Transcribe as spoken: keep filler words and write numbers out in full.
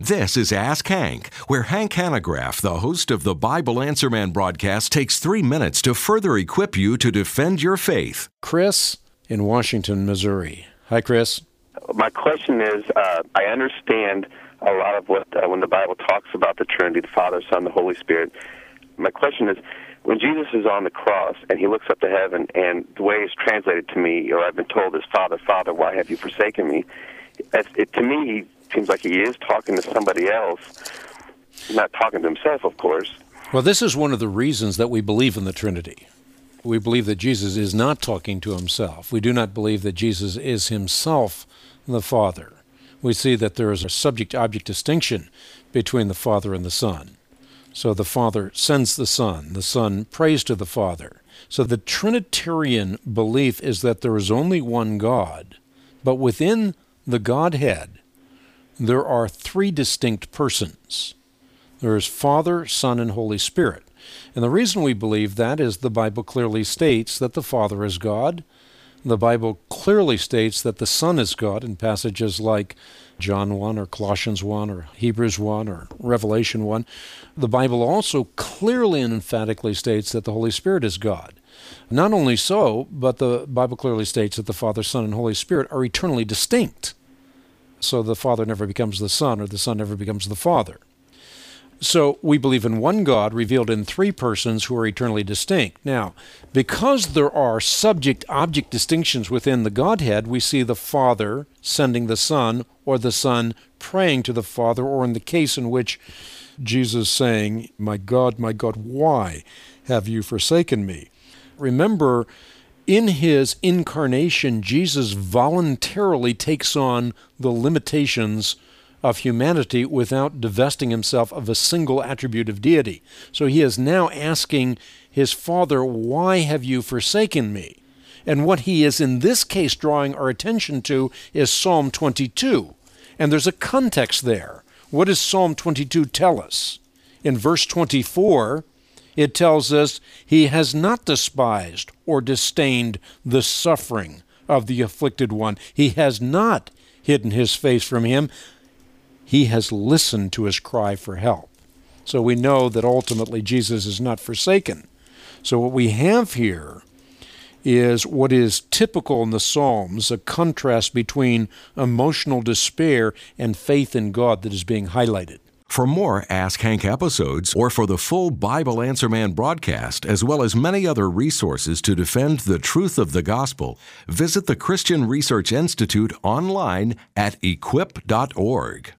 This is Ask Hank, where Hank Hanegraaff, the host of the Bible Answer Man broadcast, takes three minutes to further equip you to defend your faith. Chris in Washington, Missouri. Hi, Chris. My question is, uh, I understand a lot of what, uh, when the Bible talks about the Trinity, the Father, Son, the Holy Spirit. My question is, when Jesus is on the cross and he looks up to heaven, and the way it's translated to me, or I've been told is, Father, Father, why have you forsaken me? It, it, to me, seems like he is talking to somebody else, not talking to himself, of course. Well, this is one of the reasons that we believe in the Trinity. We believe that Jesus is not talking to himself. We do not believe that Jesus is himself the Father. We see that there is a subject-object distinction between the Father and the Son. So the Father sends the Son. The Son prays to the Father. So the Trinitarian belief is that there is only one God, but within the Godhead, there are three distinct persons. There is Father, Son, and Holy Spirit. And the reason we believe that is the Bible clearly states that the Father is God. The Bible clearly states that the Son is God in passages like John one or Colossians one or Hebrews one or Revelation one. The Bible also clearly and emphatically states that the Holy Spirit is God. Not only so, but the Bible clearly states that the Father, Son, and Holy Spirit are eternally distinct. So the Father never becomes the Son, or the Son never becomes the Father. So we believe in one God revealed in three persons who are eternally distinct. Now, because there are subject-object distinctions within the Godhead, we see the Father sending the Son, or the Son praying to the Father, or in the case in which Jesus saying, "My God, my God, why have you forsaken me?" Remember, in his incarnation, Jesus voluntarily takes on the limitations of humanity without divesting himself of a single attribute of deity. So he is now asking his Father, "Why have you forsaken me?" And what he is in this case drawing our attention to is Psalm twenty-two. And there's a context there. What does Psalm twenty-two tell us? In verse twenty-four, it tells us, "He has not despised or disdained the suffering of the afflicted one. He has not hidden his face from him. He has listened to his cry for help." So we know that ultimately Jesus is not forsaken. So what we have here is what is typical in the Psalms, a contrast between emotional despair and faith in God that is being highlighted. For more Ask Hank episodes, or for the full Bible Answer Man broadcast, as well as many other resources to defend the truth of the gospel, visit the Christian Research Institute online at equip dot org.